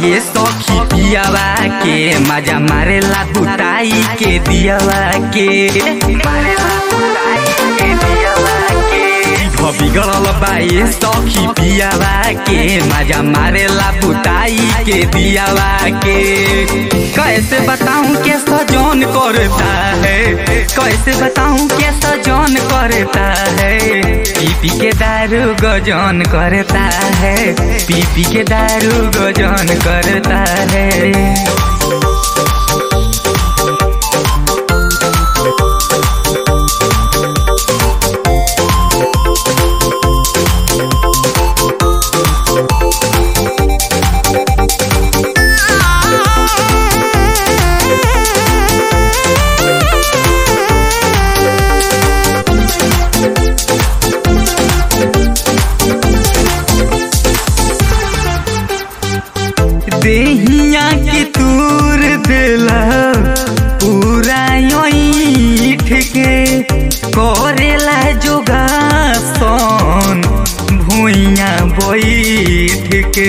ये सखी पियावा के मजा मारेला बुताई के दियावा के बिगड़ल बा ये सखी पियावा के मजा मारेला बुताई के दियावा के। कैसे बताऊं के सजन करता है, कैसे बताऊं के सजन करता है। पी के दारू गजन करता है, पी के दारू गजन करता है। देहिया की तूर दिला पूरा ईठ के करेला जोगासन भुइया बैठ के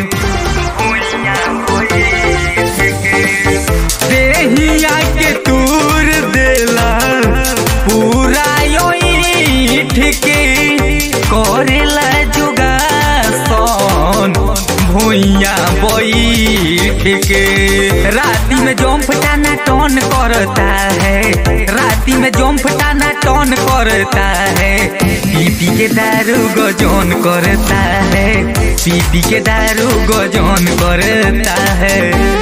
देहिया के तूर दिला पूरा ईठ के करेला जोगासन भुइया बैठ के। राती में जंप टाना टन करता है, राती में जंप टाना टन करता है। पी के दारू गजन करता है, पी के दारू गजन करता है।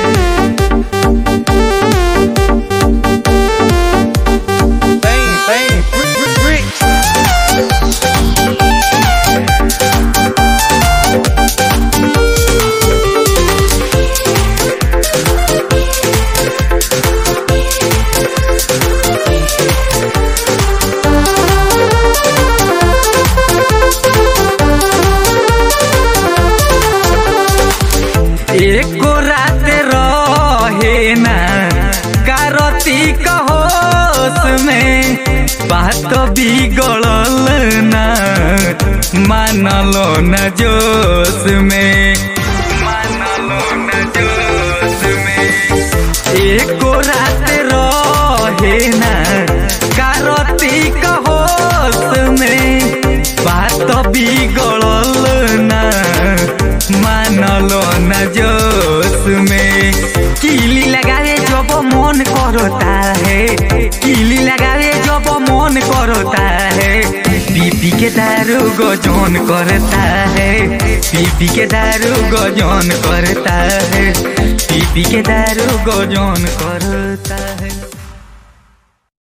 एको रात रहे ना कार्तिक होश में, बात बिगड़ल ना मानलो न जोश में, मानलो न जोश में। एको रात रहे ना कार्तिक होश में, बात बिगड़ल ना मानलो न जोश में। किली लगावे जब मन करता है, किली लगावे जब मन करता है। पी के दारू गजन करता है, पी के दारू गजन करता है, पी के दारू गजन करता है।